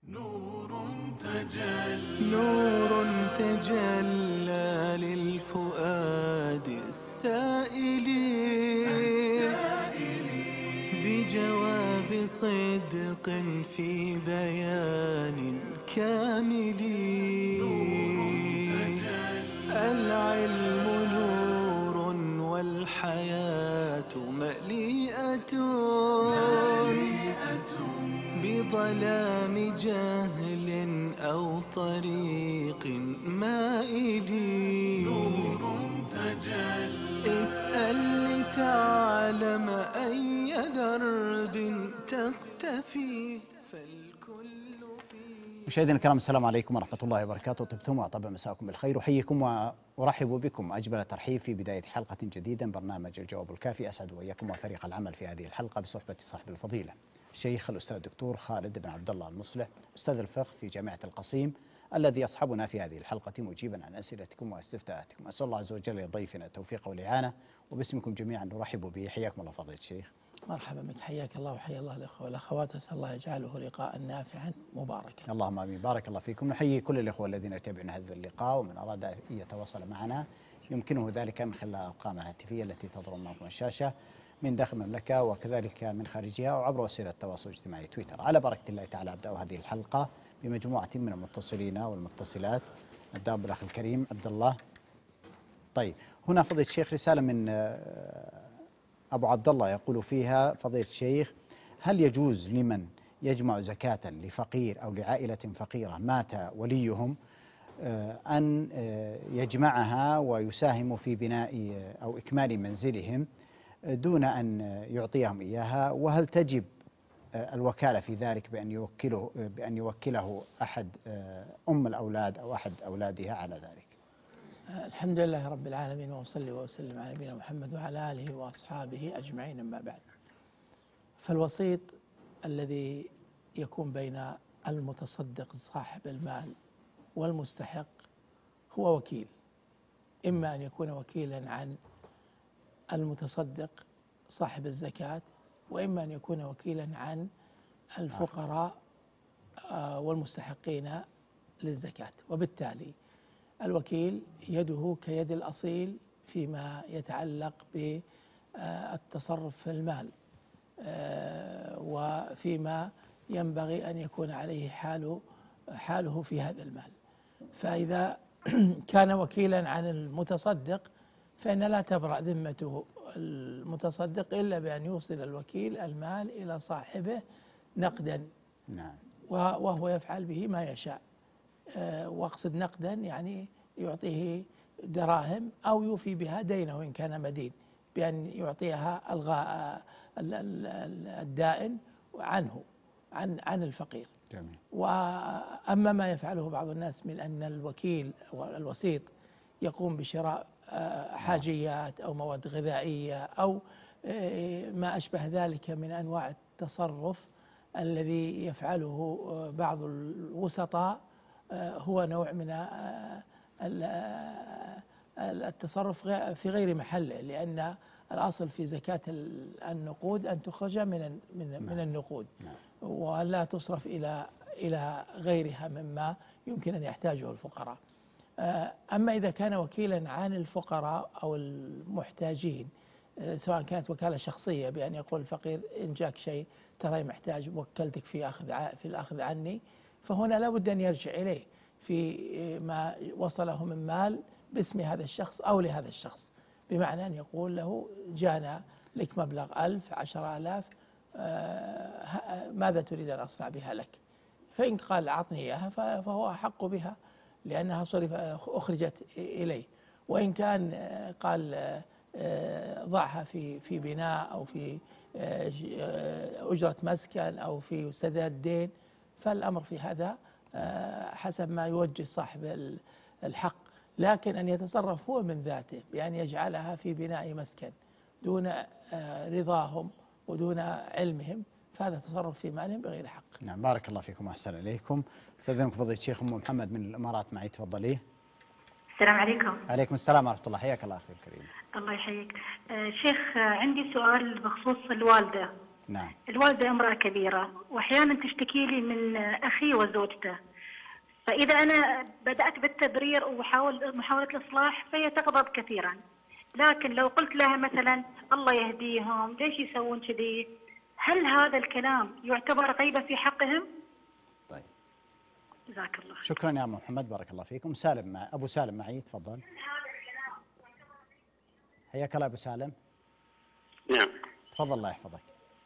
نور تجلى للفؤاد السائل بجواب صدق في بيان كامل. العلم نور والحياة مليئة بظلام جهل أو طريق مائل. اسأل لتعلم أي درب تقتفي فالكل فيه. مشاهدينا الكرام، السلام عليكم ورحمة الله وبركاته. طبتم وطاب مساكم بالخير، أحييكم وأرحب بكم أجمل ترحيب في بداية حلقة جديدة من برنامج الجواب الكافي. أسعد وإياكم وفريق العمل في هذه الحلقة بصحبة صاحب الفضيلة الشيخ الأستاذ الدكتور خالد بن عبد الله المصلح، أستاذ الفقه في جامعة القصيم، الذي يصحبنا في هذه الحلقة مجيبا عن أسئلتكم واستفتاءاتكم. أسأل الله عز وجل لضيفنا التوفيق والإعانة، وباسمكم جميعا نرحب به. حياكم الله فضيلة الشيخ. مرحبا بك، حياك الله وحيا الله الأخوة والأخوات، أسأل الله يجعله لقاء نافعا مباركا. اللهم آمين. بارك الله فيكم. نحيي كل الإخوة الذين يتابعون هذا اللقاء، ومن أراد أن يتواصل معنا يمكنه ذلك من خلال الأرقام الهاتفية التي تظهر أمامكم الشاشة من داخل المملكة وكذلك من خارجها، وعبر وسيلة التواصل الاجتماعي تويتر. على بركة الله تعالى أبدأ هذه الحلقة بمجموعة من المتصلين والمتصلات. نبدأ بالأخ الكريم عبد الله. طيب، هنا فضيلة الشيخ رسالة من أبو عبد الله يقول فيها: فضيلة الشيخ، هل يجوز لمن يجمع زكاة لفقير أو لعائلة فقيرة مات وليهم أن يجمعها ويساهم في بناء أو إكمال منزلهم دون أن يعطيهم إياها؟ وهل تجب الوكالة في ذلك بأن يوكله أحد أم الأولاد أو أحد أولادها على ذلك؟ الحمد لله رب العالمين، وأصلي وأسلم على نبينا محمد وعلى آله وأصحابه أجمعين، أما بعد. فالوسيط الذي يكون بين المتصدق صاحب المال والمستحق هو وكيل، إما أن يكون وكيلا عن المتصدق صاحب الزكاة، وإما أن يكون وكيلا عن الفقراء والمستحقين للزكاة. وبالتالي الوكيل يده كيد الأصيل فيما يتعلق بالتصرف في المال، وفيما ينبغي أن يكون عليه حاله في هذا المال. فإذا كان وكيلا عن المتصدق فإن لا تبرأ ذمته المتصدق إلا بأن يوصل الوكيل المال إلى صاحبه نقدا، وهو يفعل به ما يشاء. واقصد نقدا يعني يعطيه دراهم أو يوفي بها دينه إن كان مدين، بأن يعطيها ألغاء الدائن عنه عن الفقير. جميل. وأما ما يفعله بعض الناس من أن الوكيل والوسيط يقوم بشراء حاجيات أو مواد غذائية أو ما أشبه ذلك من أنواع التصرف الذي يفعله بعض الوسطاء، هو نوع من التصرف في غير محله، لأن الأصل في زكاة النقود أن تخرج من النقود ولا تصرف إلى غيرها مما يمكن أن يحتاجه الفقراء. أما إذا كان وكيلا عن الفقراء أو المحتاجين، سواء كانت وكالة شخصية بأن يقول الفقير إن جاك شيء ترى محتاج وكلتك في الأخذ عني، فهنا لا بد أن يرجع إليه في ما وصله من مال باسم هذا الشخص أو لهذا الشخص، بمعنى أن يقول له جانا لك مبلغ 1000 10,000، ماذا تريد أن أصنع بها لك؟ فإن قال أعطني إياها فهو أحق بها لأنها أخرجت إليه. وإن كان قال ضعها في بناء أو في أجرة مسكن أو في سداد دين، فالأمر في هذا حسب ما يوجه صاحب الحق. لكن أن يتصرف هو من ذاته بأن يجعلها في بناء مسكن دون رضاهم ودون علمهم، فهذا تصرف في مالهم بغير حق. نعم، بارك الله فيكم وأحسن إليكم. استاذنكم فضيلة الشيخ أم محمد من الإمارات معي، تفضلي. السلام عليكم. عليكم السلام ورحمة الله. حياك الله أخي الكريم. الله يحييك. شيخ، عندي سؤال بخصوص الوالدة. نعم. الوالدة امرأة كبيرة وأحيانا تشتكي لي من أخي وزوجته، فإذا أنا بدأت بالتبرير ومحاولة الإصلاح فهي تغضب كثيرا، لكن لو قلت لها مثلا الله يهديهم ليش يسوون كذي، هل هذا الكلام يعتبر غيبة في حقهم؟ طيب، جزاك الله. شكرا يا أم محمد، بارك الله فيكم. سالم أبو سالم معي، تفضل. حياك الله أبو سالم. نعم. تفضل الله يحفظك.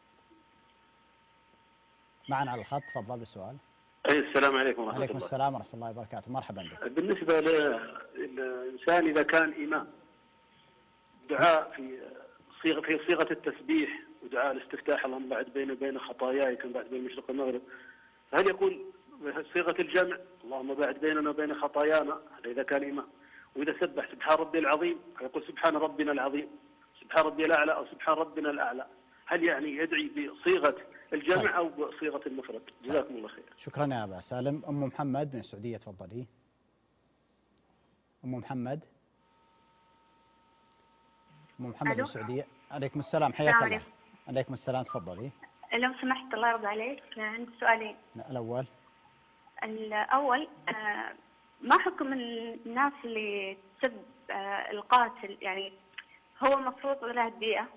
معنا على الخط، تفضل بالسؤال. السلام عليكم ورحمة الله. عليكم السلام ورحمة الله وبركاته، مرحبا بك. بالنسبة للإنسان إذا كان إمام، دعاء في صيغة التسبيح ودعاء الاستفتاح اللهم بعد بيني وبين خطاياي كما بعد بين المشرق والمغرب، هل يكون صيغة الجمع اللهم بعد بيننا وبين خطايانا هذا إذا كان إمام؟ وإذا سبح سبحان ربي العظيم يقول سبحان ربنا العظيم، سبحان ربي الأعلى أو سبحان ربنا الأعلى، هل يعني يدعي بصيغة الجمع أو بصيغة المفرد؟ جزاكم الله خير. شكرا يا أبا سالم. أم محمد من السعودية، تفضلي. أم محمد. أم محمد من السعودية. عليكم السلام، حياك الله. عليكم السلام، تفضلي. لو سمحت الله يرضى عليك، عندي سؤالين. الأول ما حكم الناس اللي تسب القاتل؟ يعني هو مفروض له الدية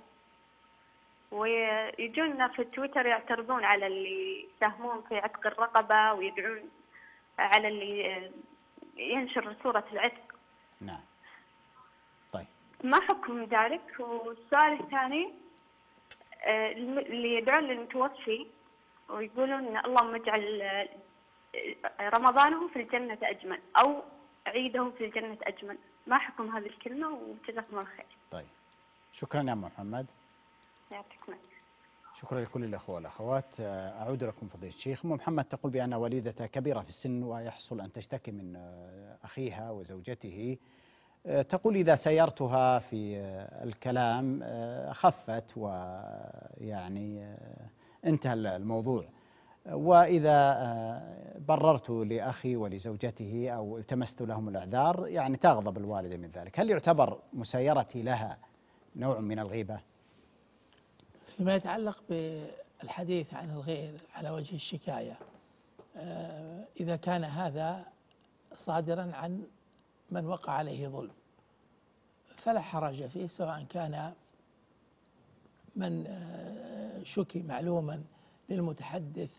ويجونا في تويتر يعترضون على اللي يساهمون في عتق الرقبة ويدعون على اللي ينشر صورة العتق. نعم. طيب، ما حكم ذلك؟ والسؤال الثاني، اللي يدعون للمتوفي ويقولون اللهم اجعل رمضانه في الجنة أجمل أو عيده في الجنة أجمل، ما حكم هذه الكلمة؟ وجزاكم الله خير. طيب، شكرا يا أم محمد. يعطيكم. شكرا لكل الأخوة والأخوات. أعود لكم فضيلة الشيخ. أم محمد تقول بأن والدتها كبيرة في السن ويحصل أن تشتكي من أخيها وزوجته. تقول إذا سيرتها في الكلام خفت ويعني انتهى الموضوع، وإذا بررت لأخي ولزوجته أو التمست لهم الأعذار يعني تغضب الوالدة من ذلك. هل يعتبر مسايرتي لها نوع من الغيبة؟ فيما يتعلق بالحديث عن الغير على وجه الشكاية، إذا كان هذا صادرا عن من وقع عليه ظلم فلا حرج فيه، سواء كان من شكي معلوما للمتحدث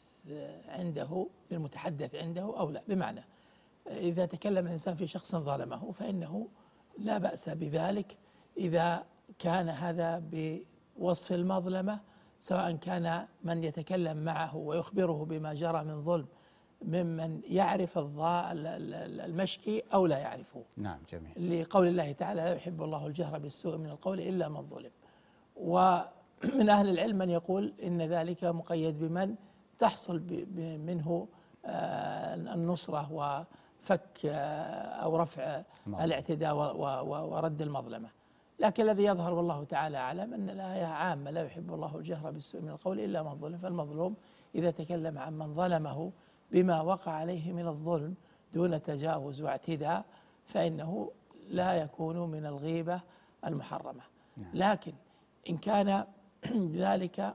عنده أو لا. بمعنى إذا تكلم الإنسان في شخص ظلمه فإنه لا بأس بذلك إذا كان هذا بوصف المظلمة، سواء كان من يتكلم معه ويخبره بما جرى من ظلم ممن يعرف المشكي أو لا يعرفه. نعم، جميل. لقول الله تعالى لا يحب الله الجهر بالسوء من القول إلا من ظلم. ومن أهل العلم من يقول إن ذلك مقيد بمن تحصل منه النصرة وفك أو رفع الاعتداء ورد المظلمة. لكن الذي يظهر والله تعالى أعلم أن الآية عامة لا يحب الله الجهر بالسوء من القول إلا من ظلم، فالمظلوم إذا تكلم عن من ظلمه بما وقع عليه من الظلم دون تجاوز واعتداء فإنه لا يكون من الغيبة المحرمة. لكن إن كان ذلك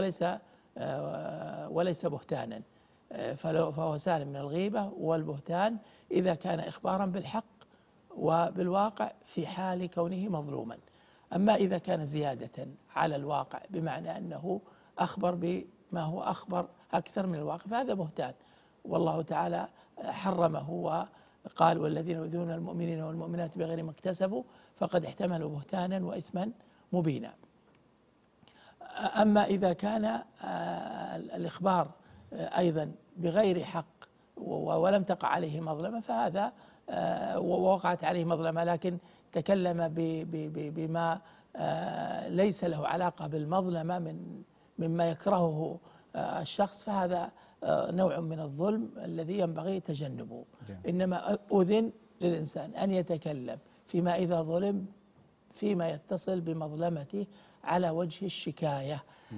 وليس بهتانا فهو سالم من الغيبة والبهتان إذا كان إخبارا بالحق وبالواقع في حال كونه مظلوما. أما إذا كان زيادة على الواقع بمعنى أنه أخبر بما هو أخبر أكثر من الواقع فهذا بهتان، والله تعالى حرمه وقال والذين يؤذون المؤمنين والمؤمنات بغير ما اكتسبوا فقد احتملوا بهتانا وإثما مبينا. أما إذا كان الإخبار أيضا بغير حق ولم تقع عليه مظلمة فهذا ووقعت عليه مظلمة لكن تكلم بما ليس له علاقة بالمظلمة مما يكرهه الشخص فهذا نوع من الظلم الذي ينبغي تجنبه. إنما أذن للإنسان أن يتكلم فيما إذا ظلم فيما يتصل بمظلمته على وجه الشكاية.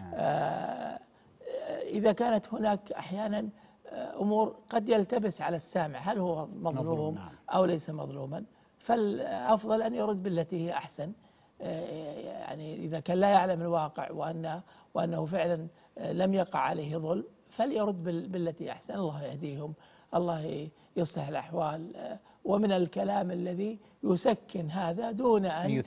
إذا كانت هناك أحيانا أمور قد يلتبس على السامع هل هو مظلوم أو ليس مظلوما، فالأفضل أن يرد بالتي هي أحسن يعني إذا كان لا يعلم الواقع وأنه فعلا لم يقع عليه ظلم فليرد بالتي أحسن. الله يهديهم، الله يصلح الأحوال. ومن الكلام الذي يسكن هذا دون أن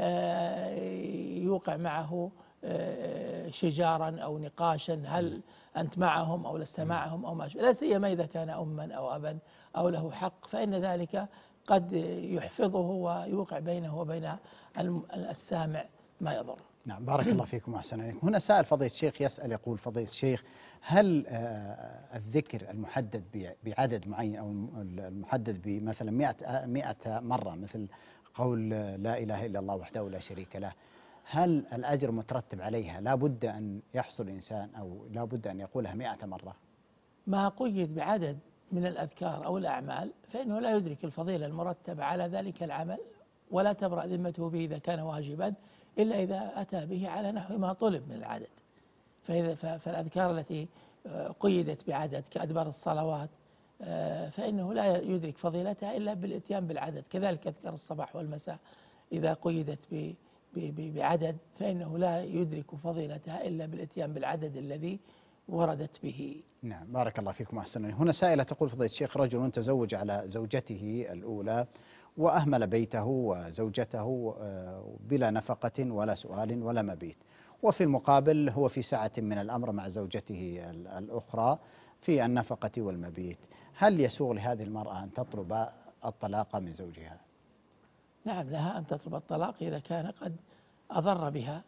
يوقع معه شجارا أو نقاشا، هل أنت معهم أو لست معهم أو ما شابه، لا سيما إذا كان أما أو أبا أو له حق، فإن ذلك قد يحفظه ويوقع بينه وبين السامع ما يضر. نعم، بارك الله فيكم وأحسن إليكم. هنا سائل فضيلة الشيخ يسأل يقول: فضيلة الشيخ، هل الذكر المحدد بعدد معين أو المحدد بمثلا 100 مرة، مثل قول لا إله إلا الله وحده لا شريك له، هل الأجر مترتب عليها لا بد أن يحصل الإنسان أو لا بد أن يقولها 100 مرة؟ ما قيد بعدد من الأذكار أو الأعمال فإنه لا يدرك الفضيلة المرتبة على ذلك العمل، ولا تبرأ ذمته به إذا كان واجبا إلا إذا أتى به على نحو ما طلب من العدد. فالأذكار التي قيدت بعدد كأدبار الصلوات فإنه لا يدرك فضيلتها إلا بالإتيان بالعدد. كذلك أذكار الصباح والمساء إذا قيدت بعدد فإنه لا يدرك فضيلتها إلا بالإتيان بالعدد الذي وردت به. نعم، بارك الله فيكم وأحسن. هنا سائلة تقول: فضيلة الشيخ، رجل تزوج على زوجته الأولى وأهمل بيته وزوجته بلا نفقة ولا سؤال ولا مبيت، وفي المقابل هو في سعة من الأمر مع زوجته الأخرى في النفقة والمبيت، هل يسوغ لهذه المرأة أن تطلب الطلاق من زوجها؟ نعم، لها أن تطلب الطلاق إذا كان قد أضر بها،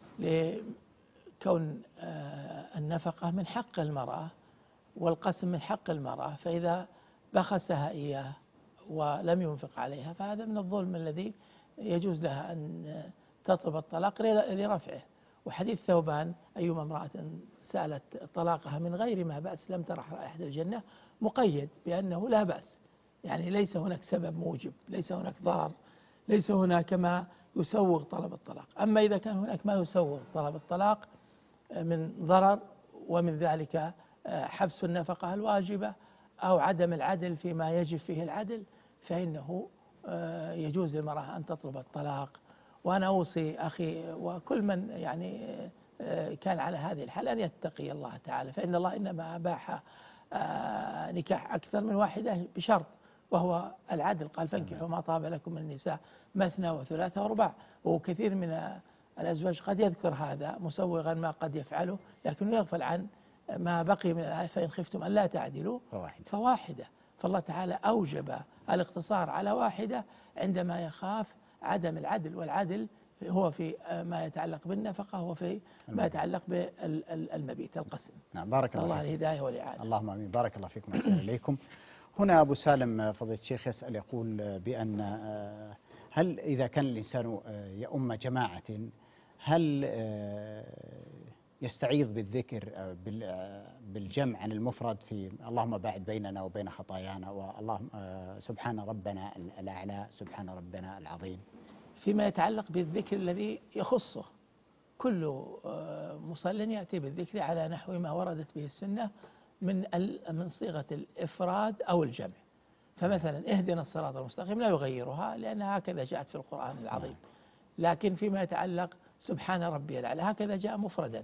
لكون النفقة من حق المرأة والقسم من حق المرأة، فإذا بخسها إياه ولم ينفق عليها فهذا من الظلم الذي يجوز لها أن تطلب الطلاق لرفعه. وحديث ثوبان: أيما امرأة سألت طلاقها من غير ما بأس لم ترح رائحة الجنة، مقيد بأنه لا بأس، يعني ليس هناك سبب موجب، ليس هناك ضرر، ليس هناك ما يسوغ طلب الطلاق. أما إذا كان هناك ما يسوغ طلب الطلاق من ضرر، ومن ذلك حبس النفقة الواجبة أو عدم العدل فيما يجب فيه العدل، فإنه يجوز للمرأة أن تطلب الطلاق. وأنا أوصي أخي وكل من يعني كان على هذه الحال أن يتقي الله تعالى، فإن الله إنما أباح نكاح أكثر من واحدة بشرط، وهو العدل. قال: فانكحوا ما طاب لكم من النساء مثنى وثلاث ورباع. وكثير من الأزواج قد يذكر هذا مسوغا ما قد يفعله، لكنه يغفل عن ما بقي من الآية: فإن خفتم أن لا تعدلوا فواحدة. فالله تعالى أوجب الاقتصار على واحدة عندما يخاف عدم العدل، والعدل هو في ما يتعلق بالنفقة، هو في ما يتعلق بالمبيت القسم. نعم، بارك الله فيكم. الله الهداية والإعانة. اللهم آمين، بارك الله فيكم وأحسن إليكم. هنا أبو سالم فضيلة الشيخ يسأل يقول بأن هل إذا كان الإنسان يؤم جماعة هل يستعيض بالذكر بالجمع عن المفرد في اللهم باعد بيننا وبين خطايانا، واللهم سبحان ربنا الأعلى، سبحان ربنا العظيم؟ فيما يتعلق بالذكر الذي يخصه، كل مصل يأتي بالذكر على نحو ما وردت به السنة من صيغة الإفراد أو الجمع. فمثلا اهدنا الصراط المستقيم لا يغيرها لأنها هكذا جاءت في القرآن العظيم. لكن فيما يتعلق سبحان ربي الأعلى هكذا جاء مفردا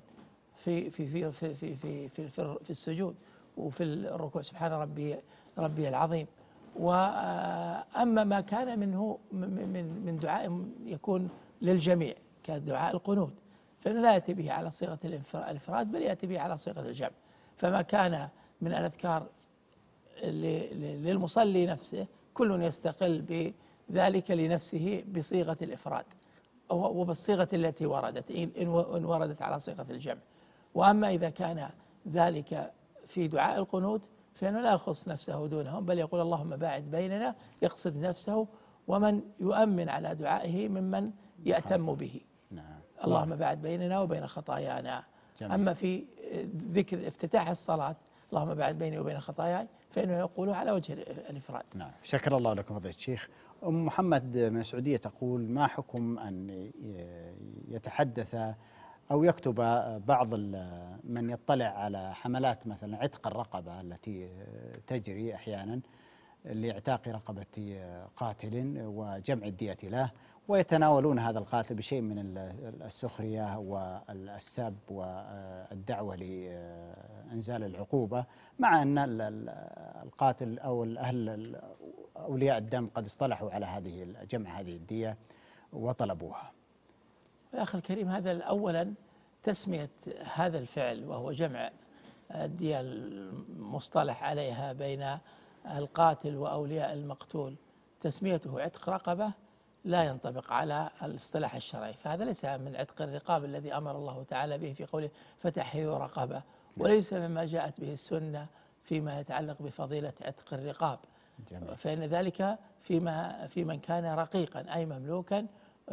في السجود، وفي الركوع سبحان ربي العظيم. وأما ما كان منه من دعاء يكون للجميع كدعاء القنوت فإنه لا يأتي به على صيغة الإفراد بل يأتي به على صيغة الجمع. فما كان من الأذكار للمصلي نفسه كل يستقل بذلك لنفسه بصيغة الإفراد وبالصيغة التي وردت إن وردت على صيغة الجمع. وأما إذا كان ذلك في دعاء القنوت فإنه لا يخص نفسه دونهم بل يقول اللهم باعد بيننا، يقصد نفسه ومن يؤمن على دعائه ممن يأتم به. نعم. اللهم باعد بيننا وبين خطايانا. أما في ذكر افتتاح الصلاة اللهم باعد بيني وبين خطاياي فإنه يقوله على وجه الإفراد. نعم، شكر الله لكم فضيلة الشيخ. أم محمد من السعودية تقول: ما حكم أن يتحدث أو يكتب بعض من يطلع على حملات مثلا عتق الرقبة التي تجري أحيانا لاعتاق رقبة قاتل وجمع الدية له، ويتناولون هذا القاتل بشيء من السخرية والسب والدعوة لإنزال العقوبة، مع أن القاتل أو الأهل أولياء الدم قد اصطلحوا على جمع هذه الدية وطلبوها. يا أخي الكريم، هذا أولا تسمية هذا الفعل وهو جمع الدية المصطلح عليها بين القاتل وأولياء المقتول، تسميته عتق رقبة لا ينطبق على الاصطلاح الشرعي، فهذا ليس من عتق الرقاب الذي أمر الله تعالى به في قوله فتحرير رقبة، وليس مما جاءت به السنة فيما يتعلق بفضيلة عتق الرقاب. جميل. فإن ذلك في من كان رقيقا أي مملوكا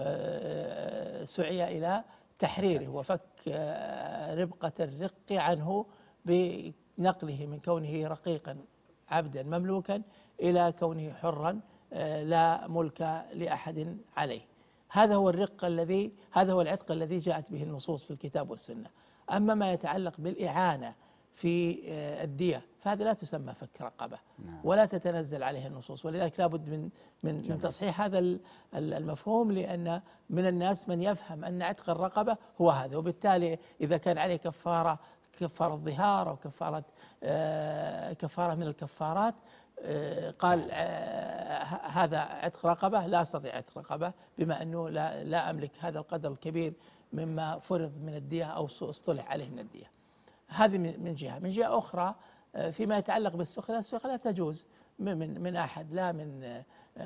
سعي إلى تحريره وفك ربقة الرق عنه بنقله من كونه رقيقا عبدا مملوكا إلى كونه حرا لا ملك لأحد عليه. هذا هو العتق الذي جاءت به النصوص في الكتاب والسنة. أما ما يتعلق بالإعانة في الدية فهذا لا تسمى فك رقبة ولا تتنزل عليه النصوص، ولذلك لابد من تصحيح هذا المفهوم، لأن من الناس من يفهم أن عتق الرقبة هو هذا، وبالتالي إذا كان عليه كفارة ظهار أو كفارة من الكفارات قال هذا عتق رقبة، لا أستطيع عتق رقبة بما أنه لا أملك هذا القدر الكبير مما فرض من الدية أو اصطلح عليه من الدية. هذه من جهة أخرى فيما يتعلق بالسخرية، السخرية لا تجوز من أحد، لا من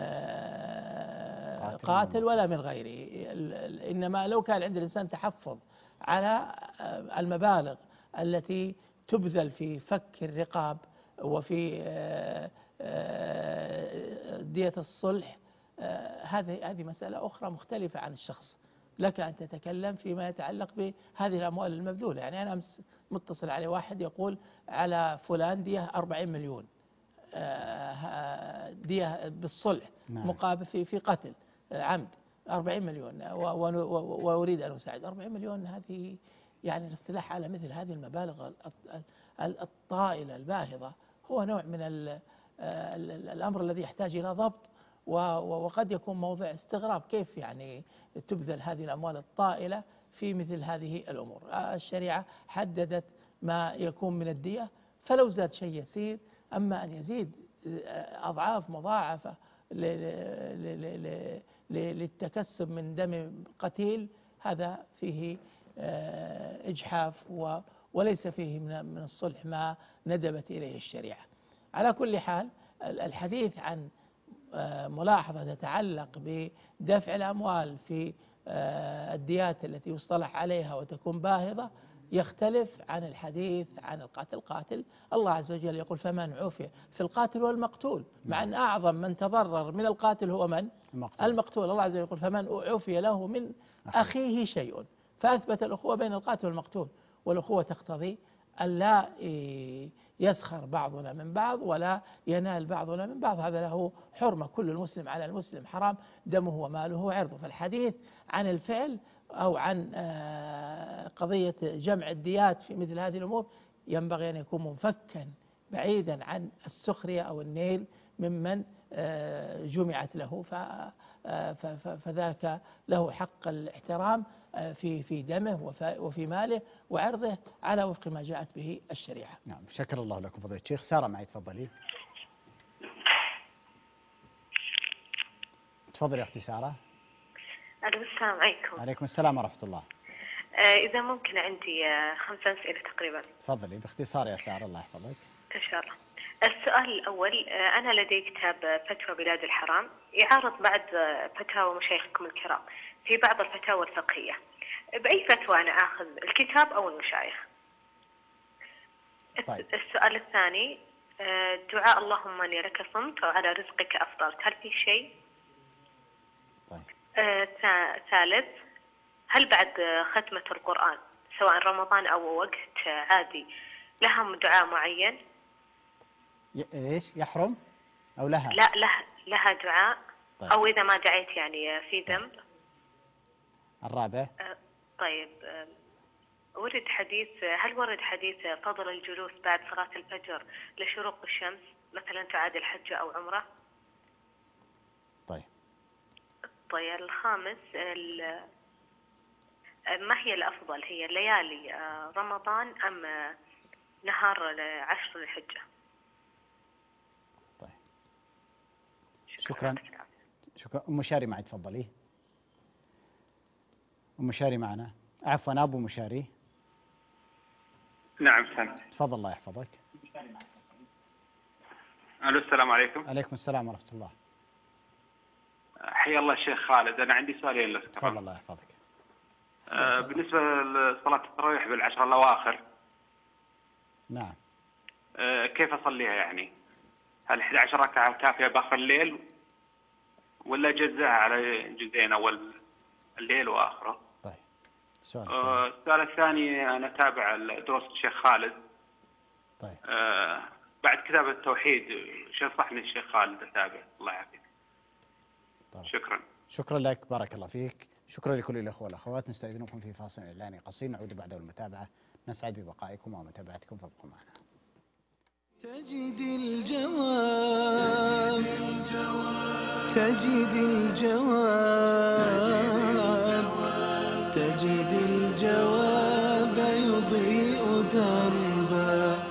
قاتل ولا من غيره، إنما لو كان عند الإنسان تحفظ على المبالغ التي تبذل في فك الرقاب وفي دية الصلح، هذه مسألة أخرى مختلفة عن الشخص. لك أن تتكلم فيما يتعلق بهذه الأموال المبذولة. يعني أنا متصل عليه واحد يقول على فلان دية 40 مليون دية بالصلح مقابل في قتل عمد 40 مليون وأريد أن أساعد. 40 مليون هذه يعني الاصطلاح على مثل هذه المبالغ الطائلة الباهظة هو نوع من الأمر الذي يحتاج إلى ضبط، وقد يكون موضع استغراب كيف يعني تبذل هذه الأموال الطائلة في مثل هذه الأمور. الشريعة حددت ما يكون من الدية، فلو زاد شيء يسير، أما أن يزيد أضعاف مضاعفة للتكسب من دم قتيل، هذا فيه إجحاف وليس فيه من الصلح ما ندبت إليه الشريعة. على كل حال الحديث عن ملاحظة تتعلق بدفع الأموال في الديات التي يصطلح عليها وتكون باهظة يختلف عن الحديث عن القاتل. الله عز وجل يقول فمن عفي في القاتل والمقتول، مع أن أعظم من تضرر من القاتل هو من؟ المقتول. الله عز وجل يقول فمن عفي له من أخيه شيء، فأثبت الأخوة بين القاتل والمقتول، والأخوة تقتضي أن لا يسخر بعضنا من بعض ولا ينال بعضنا من بعض، هذا له حرمة، كل المسلم على المسلم حرام دمه وماله وعرضه. فالحديث عن الفعل أو عن قضية جمع الديات في مثل هذه الأمور ينبغي أن يكون منفكا بعيدا عن السخرية أو النيل ممن جمعت له، فذاك له حق الاحترام في دمه وفي ماله وعرضه على وفق ما جاءت به الشريعة. نعم، شكر الله لكم فضيلة الشيخ. سارة معي، تفضلي. تفضلي أختي سارة. السلام عليكم. عليكم السلام ورحمة الله. إذا ممكن عندي 5 أسئلة تقريبا. تفضلي باختصار يا سارة، الله يحفظك. إن شاء الله. السؤال الأول، أنا لدي كتاب فتوى بلاد الحرام يعارض بعض فتاوى مشايخكم الكرام في بعض الفتاوى الفقهية، بأي فتوى أنا آخذ، الكتاب أو المشايخ؟ طيب. السؤال الثاني، دعاء اللهم أني لك صمت وعلى رزقك أفطرت، هل في شيء؟ طيب. ثالث، هل بعد ختمة القرآن سواء رمضان أو وقت عادي لها دعاء معين؟ إيش يحرم أو لها؟ لا، لها دعاء. طيب. أو إذا ما دعيت يعني في ذنب. الرابع. طيب، هل ورد حديث فضل الجلوس بعد صلاة الفجر لشروق الشمس، مثلا تعادل حجة أو عمرة؟ طيب. الطير الخامس ما هي الأفضل، هي ليالي رمضان أم نهار 10 ذي الحجة؟ طيب شكرا. أم شاري معي تفضلي. أم شاري معنا، عفوا أبو مشاري. نعم سامع. تفضل الله يحفظك. الو السلام عليكم. عليكم السلام ورحمة الله. حيا الله الشيخ خالد، أنا عندي سؤالين لك. تفضل الله يحفظك. بالنسبة لصلاة التراويح بالعشر الأواخر، نعم، كيف أصليها يعني؟ هل 11 ركعة كافية بآخر الليل ولا أجزأها على جزئين، أول الليل وآخره؟ طيب السؤال الثاني، أنا أتابع دروس الشيخ خالد. طيب بعد كتاب التوحيد شو ينصحني الشيخ خالد أتابع؟ الله يعافيك. طيب. شكرا لك، بارك الله فيك. شكرا لكل الأخوة والأخوات. نستأذنكم في فاصل إعلاني قصير، نعود بعده المتابعة. نسعد ببقائكم ومتابعتكم، فابقوا معنا. تجد الجواب، تجد الجواب، تجد الجواب يضيء دربك.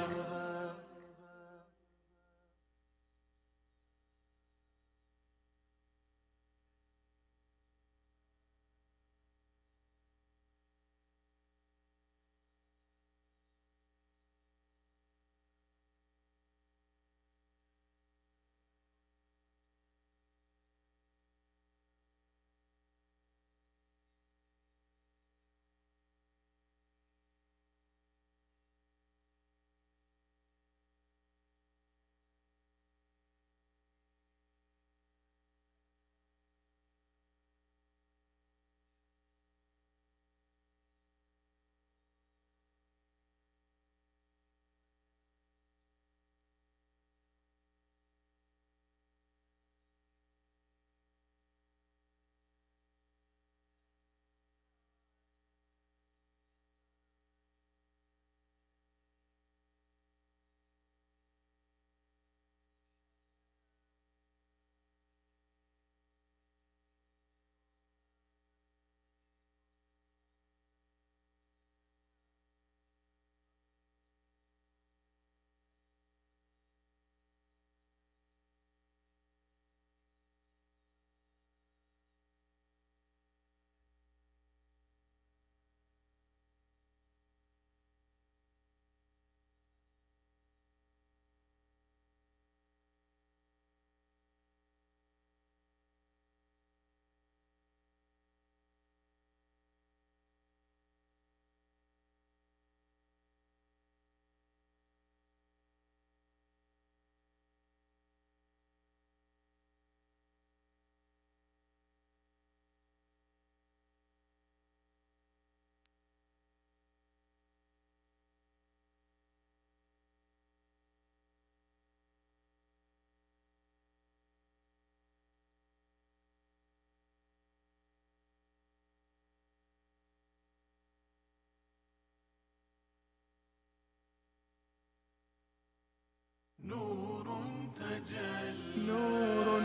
نور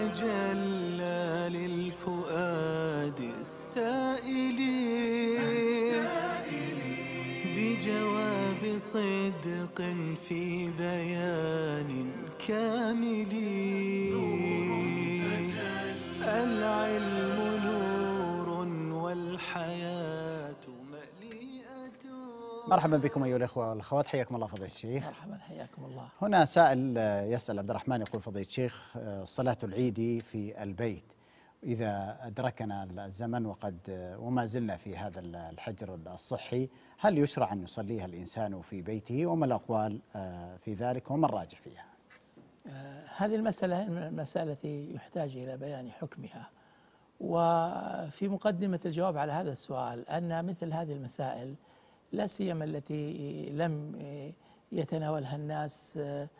تجلى للفؤاد السائل بجواب صدق في بيان كامل. العلم نور والحياة مليئة. مرحبا بكم أيها الأخوة والأخوات، حياكم الله فضيلة الشيخ. مرحبا، حياكم الله. هنا سائل يسأل عبد الرحمن، يقول فضيلة الشيخ، صلاة العيد في البيت إذا أدركنا الزمن وما زلنا في هذا الحجر الصحي، هل يشرع أن يصليها الإنسان في بيته؟ وما الأقوال في ذلك وما الراجح فيها؟ هذه المسألة من المسائل التي يحتاج إلى بيان حكمها. وفي مقدمة الجواب على هذا السؤال أن مثل هذه المسائل لا سيما التي لم يتناولها الناس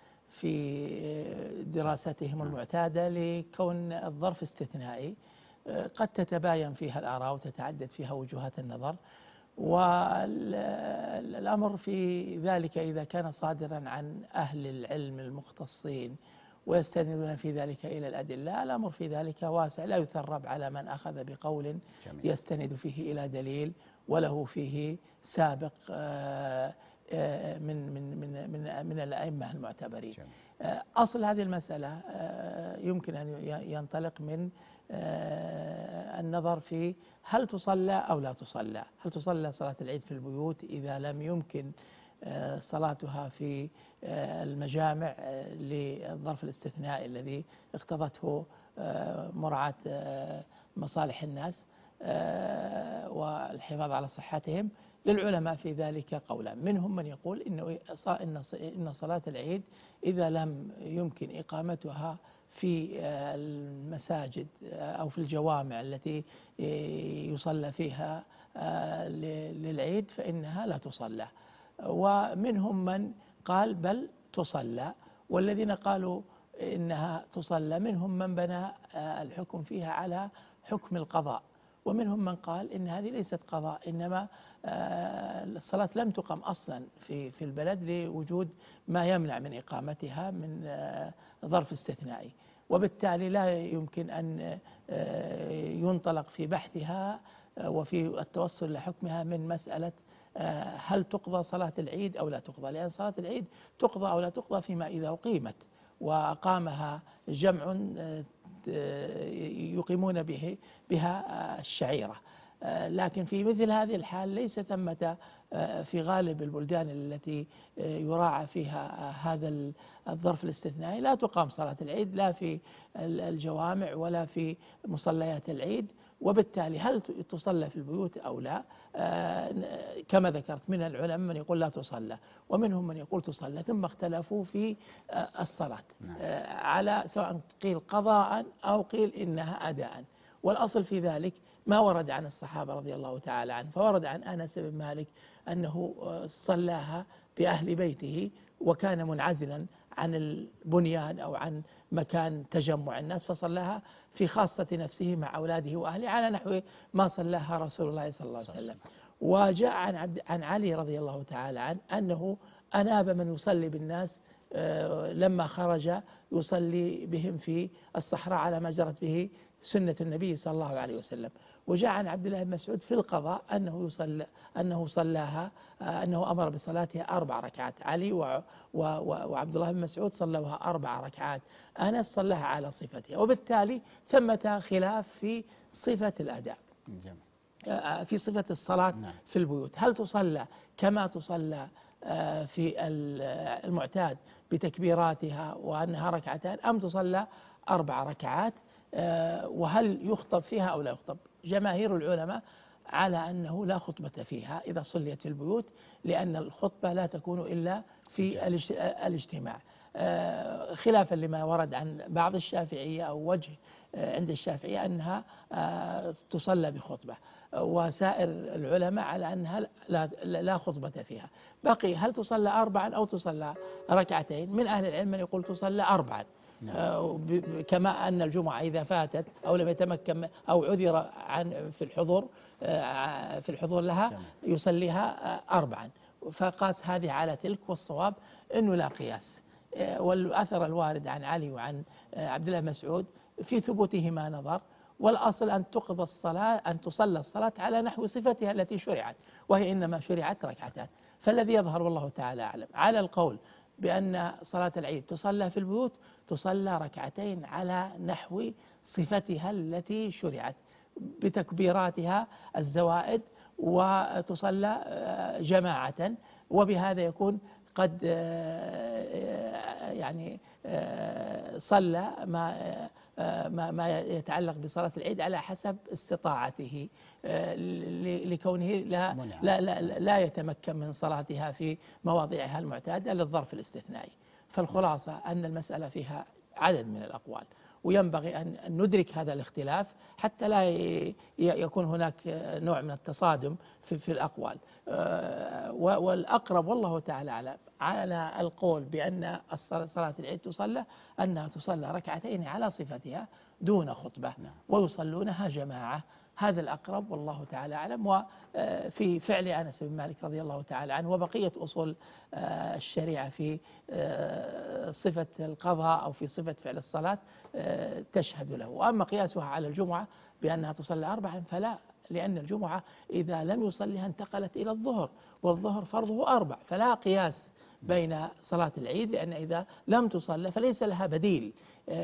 في دراستهم المعتادة لكون الظرف استثنائي، قد تتباين فيها الآراء وتتعدد فيها وجهات النظر، والأمر في ذلك إذا كان صادرا عن أهل العلم المختصين ويستندون في ذلك إلى الأدلة. الأمر في ذلك واسع، لا يثرب على من أخذ بقول جميل. يستند فيه إلى دليل وله فيه سابق من الأئمة المعتبرين. أصل هذه المسألة يمكن أن ينطلق من النظر في هل تصلى أو لا تصلى. هل تصلى صلاة العيد في البيوت إذا لم يمكن صلاتها في المجامع للظرف الاستثنائي الذي اقتضته مراعاة مصالح الناس والحفاظ على صحتهم؟ للعلماء في ذلك قولا، منهم من يقول إن صلاة العيد إذا لم يمكن إقامتها في المساجد أو في الجوامع التي يصلى فيها للعيد فإنها لا تصلى، ومنهم من قال بل تصلى. والذين قالوا إنها تصلى منهم من بنى الحكم فيها على حكم القضاء، ومنهم من قال إن هذه ليست قضاء، إنما الصلاة لم تقم أصلا في البلد لوجود ما يمنع من إقامتها من ظرف استثنائي، وبالتالي لا يمكن أن ينطلق في بحثها وفي التوصل لحكمها من مسألة هل تقضى صلاة العيد أو لا تقضى، لأن صلاة العيد تقضى أو لا تقضى فيما إذا أقيمت وأقامها جمع يقيمون بها الشعيرة. لكن في مثل هذه الحال ليس ثمة في غالب البلدان التي يراعى فيها هذا الظرف الاستثنائي لا تقام صلاة العيد لا في الجوامع ولا في مصليات العيد، وبالتالي هل تصلى في البيوت أو لا؟ كما ذكرت من العلماء من يقول لا تصلى ومنهم من يقول تصلى، ثم اختلفوا في الصلاة على سواء قيل قضاء أو قيل إنها أداء. والأصل في ذلك ما ورد عن الصحابة رضي الله تعالى عنه، فورد عن أنس بن مالك أنه صلاها بأهل بيته وكان منعزلا عن البنيان أو عن مكان تجمع الناس، فصلاها في خاصة نفسه مع أولاده وأهله على نحو ما صلاها رسول الله صلى الله عليه وسلم. وجاء عن علي رضي الله تعالى عنه أنه أناب من يصلي بالناس لما خرج يصلي بهم في الصحراء على ما جرت به سنة النبي صلى الله عليه وسلم. وجاء عن عبد الله بن مسعود في القضاء أنه صلاها أنه أمر بصلاتها 4 ركعات، علي وعبد الله بن مسعود صلوها 4 ركعات، أنس صلاها على صفتها، وبالتالي ثمة خلاف في صفة الأداء في صفة الصلاة في البيوت، هل تصلى كما تصلى في المعتاد بتكبيراتها وأنها 2 ركعتان أم تصلى 4 ركعات؟ وهل يخطب فيها أو لا يخطب؟ جماهير العلماء على أنه لا خطبة فيها إذا صليت في البيوت، لأن الخطبة لا تكون إلا في الاجتماع، خلافا لما ورد عن بعض الشافعية أو وجه عند الشافعية أنها تصلى بخطبة، وسائر العلماء على أنها لا خطبة فيها. بقي هل تصلى 4 أو تصلى 2 ركعتين؟ من أهل العلم من يقول تصلى 4، كما أن الجمعة إذا فاتت أو لم يتمكن أو عذر في الحضور لها يصليها 4، فقاس هذه على تلك، والصواب أنه لا قياس. والأثر الوارد عن علي وعن عبد الله بن مسعود في ثبوتهما نظر، والأصل أن تقضى الصلاة أن تصلى الصلاة على نحو صفتها التي شرعت، وهي إنما شرعت 2 ركعتان. فالذي يظهر والله تعالى أعلم على القول بأن صلاة العيد تصلى في البيوت تصلى 2 ركعتين على نحو صفتها التي شرعت بتكبيراتها الزوائد، وتصلى جماعة، وبهذا يكون قد يعني صلى ما يتعلق بصلاة العيد على حسب استطاعته، لكونه لا يتمكن من صلاتها في مواضعها المعتادة للظرف الاستثنائي. فالخلاصة أن المسألة فيها عدد من الأقوال، وينبغي أن ندرك هذا الاختلاف حتى لا يكون هناك نوع من التصادم في الأقوال. والأقرب والله تعالى أعلم على القول بأن صلاة العيد تصلى أنها تصلى 2 ركعتين على صفتها دون خطبة، ويصلونها جماعة هذا الأقرب والله تعالى أعلم. وفي فعل أنس بن مالك رضي الله تعالى عنه وبقية أصول الشريعة في صفة القضاء أو في صفة فعل الصلاة تشهد له. وأما قياسها على الجمعة بأنها تصلي 4 فلا، لأن الجمعة إذا لم يصلها انتقلت إلى الظهر، والظهر فرضه 4، فلا قياس بين صلاة العيد، لأن إذا لم تصلى فليس لها بديل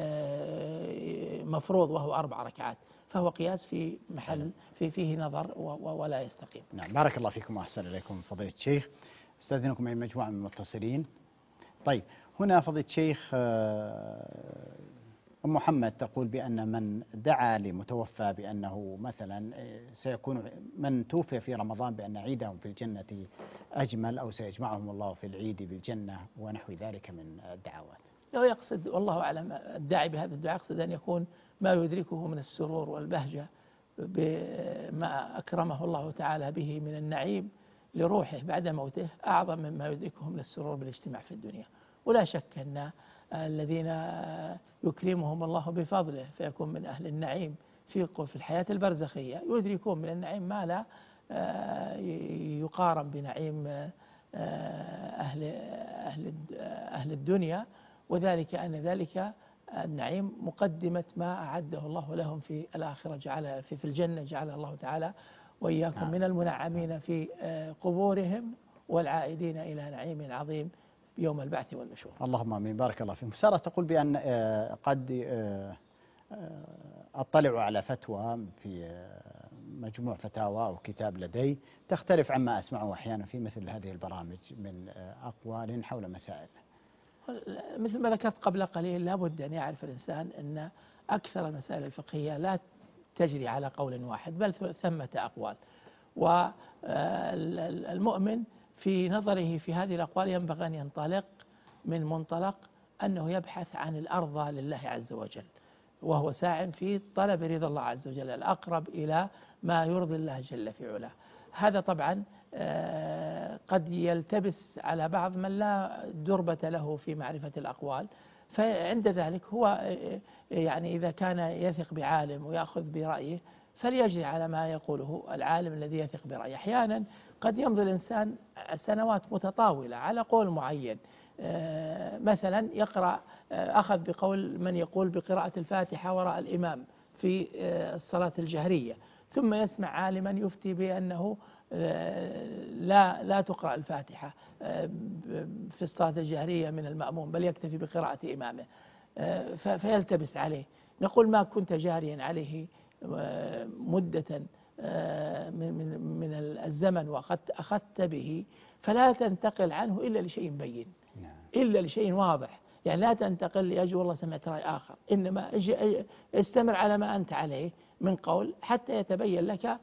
مفروض وهو 4 ركعات، فهو قياس في محل فيه نظر ولا يستقيم. نعم، بارك الله فيكم وأحسن إليكم فضيلة الشيخ. استأذنكم من مجموعة من المتصلين. طيب، هنا فضيلة الشيخ أم محمد تقول بأن من دعا لمتوفى بأنه مثلا سيكون من توفي في رمضان بأن عيدهم في الجنة أجمل، أو سيجمعهم الله في العيد بالجنة ونحو ذلك من الدعوات. لو يقصد والله أعلم الداعي بهذا الدعاء يقصد أن يكون ما يدركه من السرور والبهجة بما أكرمه الله تعالى به من النعيم لروحه بعد موته أعظم مما يدركه من السرور بالاجتماع في الدنيا. ولا شك أن الذين يكرمهم الله بفضله فيكون من أهل النعيم في الحياة البرزخية يدركون من النعيم ما لا يقارن بنعيم أهل الدنيا، وذلك أن ذلك النعيم مقدمة ما أعده الله لهم في الآخرة، جعل في الجنة، جعل الله تعالى وإياكم من المنعمين في قبورهم والعائدين إلى نعيم عظيم يوم البعث والنشور. اللهم آمين، بارك الله فيكم. سارة تقول بأن قد أطلع على فتوى في مجموع فتاوى أو كتاب لدي تختلف عما أسمعه أحيانا في مثل هذه البرامج من أقوال حول مسائل. مثل ما ذكرت قبل قليل، لابد أن يعرف الإنسان أن أكثر المسائل الفقهية لا تجري على قول واحد، بل ثمة أقوال، والمؤمن في نظره في هذه الأقوال ينبغي أن ينطلق من منطلق أنه يبحث عن الأرضى لله عز وجل، وهو ساع في طلب رضا الله عز وجل الأقرب إلى ما يرضي الله جل في علاه. هذا طبعا قد يلتبس على بعض من لا دربة له في معرفة الأقوال، فعند ذلك هو يعني إذا كان يثق بعالم ويأخذ برأيه فليجري على ما يقوله العالم الذي يثق برأيه. أحيانا قد يمضي الإنسان سنوات متطاولة على قول معين، مثلا يقرأ أخذ بقول من يقول بقراءة الفاتحة وراء الإمام في الصلاة الجهرية، ثم يسمع عالما يفتي بأنه لا تقرأ الفاتحة في الصلاة الجهرية من المأموم بل يكتفي بقراءة إمامه، فيلتبس عليه. نقول ما كنت جاريا عليه مدة من الزمن وأخذت به فلا تنتقل عنه إلا لشيء بين، إلا لشيء واضح، يعني لا تنتقل لأجل والله سمعت رأي آخر، إنما استمر على ما أنت عليه من قول حتى يتبين لك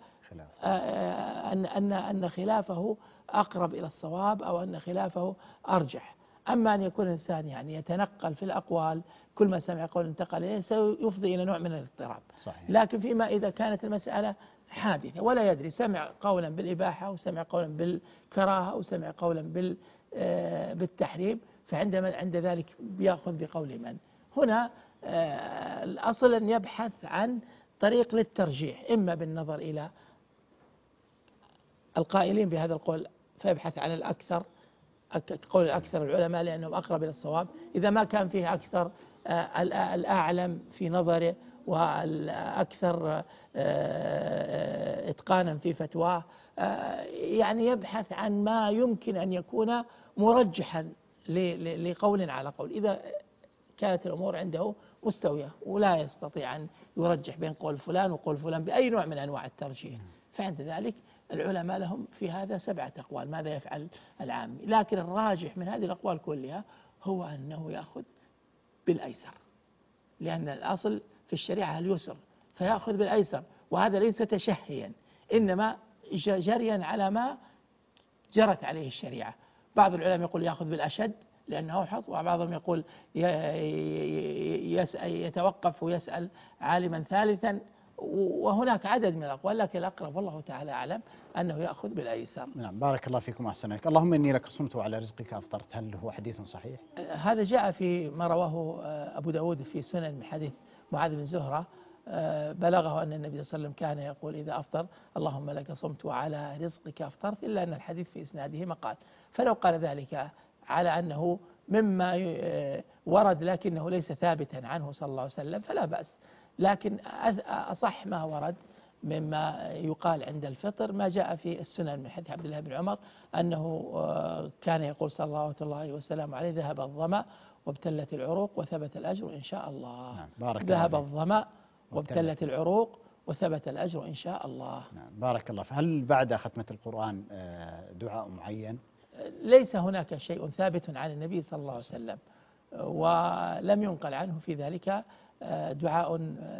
أن خلافه أقرب إلى الصواب أو أن خلافه أرجح. أما أن يكون الإنسان يعني يتنقل في الأقوال كل ما سمع قول انتقل إليه سيفضي إلى نوع من الاضطراب. صحيح. لكن فيما إذا كانت المسألة حادثة ولا يدري، سمع قولا بالإباحة وسمع قولا بالكراهة وسمع قولا بالتحريم، عند ذلك بيأخذ بقول من. هنا الأصل أن يبحث عن طريق للترجيح، إما بالنظر إلى القائلين بهذا القول فيبحث عن الأكثر، قول الأكثر العلماء لأنهم أقرب إلى الصواب، إذا ما كان فيه أكثر الأعلم في نظره والأكثر إتقانا في فتواه، يعني يبحث عن ما يمكن أن يكون مرجحا لقول على قول. إذا كانت الأمور عنده مستوية ولا يستطيع أن يرجح بين قول فلان وقول فلان بأي نوع من أنواع الترجيح، فعند ذلك العلماء لهم في هذا 7 أقوال ماذا يفعل العامي، لكن الراجح من هذه الأقوال كلها هو أنه يأخذ بالأيسر، لأن الأصل في الشريعة اليسر، فيأخذ بالأيسر، وهذا ليس تشهيا إنما جريا على ما جرت عليه الشريعة. بعض العلماء يقول يأخذ بالأشد لأنه أوحظ، وبعضهم يقول يتوقف ويسأل عالما ثالثا، وهناك عدد من الأقوال، لكن الأقرب والله تعالى أعلم أنه يأخذ بالأيسر. نعم، بارك الله فيكم وأحسن إليك. اللهم إني لك صمت وعلى رزقك أفطرت، هل هو حديث صحيح؟ هذا جاء في ما رواه أبو داود في سنن من حديث معاذ بن زهرة بلغه أن النبي صلى الله عليه وسلم كان يقول إذا أفطر اللهم لك صمت وعلى رزقك أفطرت، إلا أن الحديث في إسناده مقال. فلو قال ذلك على أنه مما ورد لكنه ليس ثابتا عنه صلى الله عليه وسلم فلا بأس. لكن أصح ما ورد مما يقال عند الفطر ما جاء في السنن من حديث عبد الله بن عمر أنه كان يقول صلى الله عليه وسلم عليه ذهب الظمأ وابتلت العروق وثبت الأجر إن شاء الله. نعم. ذهب الظمأ وابتلت العروق وثبت الأجر إن شاء الله. نعم. بارك الله. فهل بعد ختمة القرآن دعاء معين؟ ليس هناك شيء ثابت عن النبي صلى الله عليه وسلم، ولم ينقل عنه في ذلك دعاء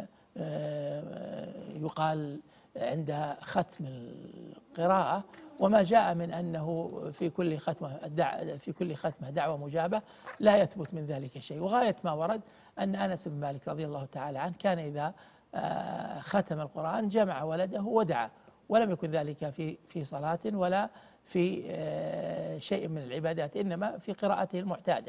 يقال عند ختم القراءة. وما جاء من أنه في كل ختمة دعوة مجابة لا يثبت من ذلك شيء. وغاية ما ورد أن أنس بن مالك رضي الله تعالى عنه كان إذا ختم القرآن جمع ولده ودعا، ولم يكن ذلك في صلاة ولا في شيء من العبادات، إنما في قراءته المعتادة.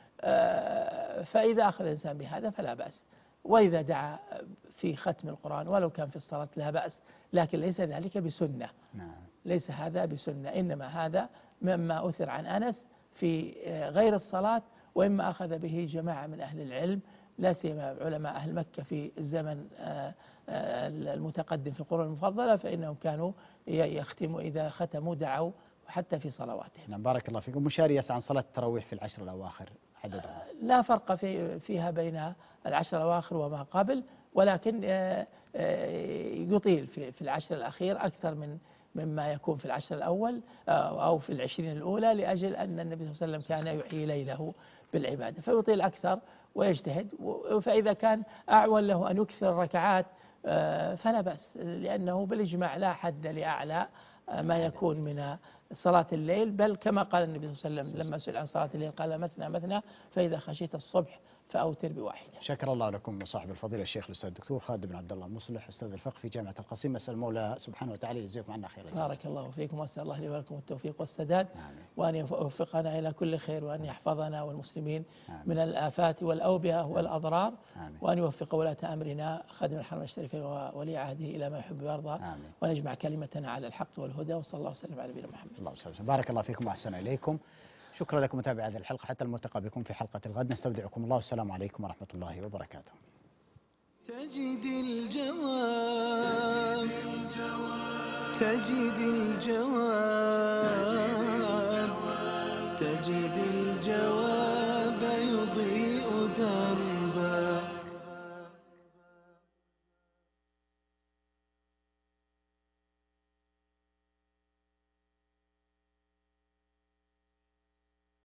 فإذا أخذ الإنسان بهذا فلا بأس، وإذا دعا في ختم القرآن ولو كان في الصلاة لا بأس، لكن ليس ذلك بسنة. ليس هذا بسنة، إنما هذا مما أثر عن أنس في غير الصلاة، وإما أخذ به جماعة من أهل العلم لا سيما علماء أهل مكة في الزمن المتقدم في القرون المفضلة، فإنهم كانوا يختموا إذا ختموا دعوا حتى في صلواتهم. نعم. بارك الله فيكم. مشاري يسأل عن صلاة التراويح في العشر الأواخر عددها. لا فرق فيها بين العشر الأواخر وما قبل، ولكن يطيل في العشر الأخير أكثر مما يكون في العشر الأول أو في العشرين الأولى، لأجل أن النبي صلى الله عليه وسلم كان يحيي ليله بالعبادة فيطيل أكثر ويجتهد. فإذا كان أعول له أن يكثر الركعات فلا بأس، لأنه بالإجماع لا حد لأعلى ما يكون من صلاة الليل، بل كما قال النبي صلى الله عليه وسلم لما سئل عن صلاة الليل قال مثنى مثنى فإذا خشيت الصبح فأوتر بواحدة. شكر الله لكم صاحب الفضيلة الشيخ الأستاذ الدكتور خالد بن عبد الله المصلح أستاذ الفقه في جامعة القصيم. أسأل المولى سبحانه وتعالى يجزيكم عنا خير الجزاء. بارك الله فيكم، وأسأل الله لي ولكم التوفيق والسداد، وأن يوفقنا إلى كل خير، وأن يحفظنا والمسلمين من الآفات والأوبئة والأضرار، وأن يوفق ولاة أمرنا خادم الحرم الشريف وولي عهده إلى ما يحب ويرضى، وأن يجمع كلمتنا على الحق والهدى، وصلى الله وسلم على نبينا محمد. الله وسلم. بارك الله فيكم وأحسن إليكم. شكرا لكم متابعي هذه الحلقة، حتى الملتقى بكم في حلقة الغد. نستودعكم الله والسلام عليكم ورحمة الله وبركاته. تجد الجواب تجد الجواب تجد الجواب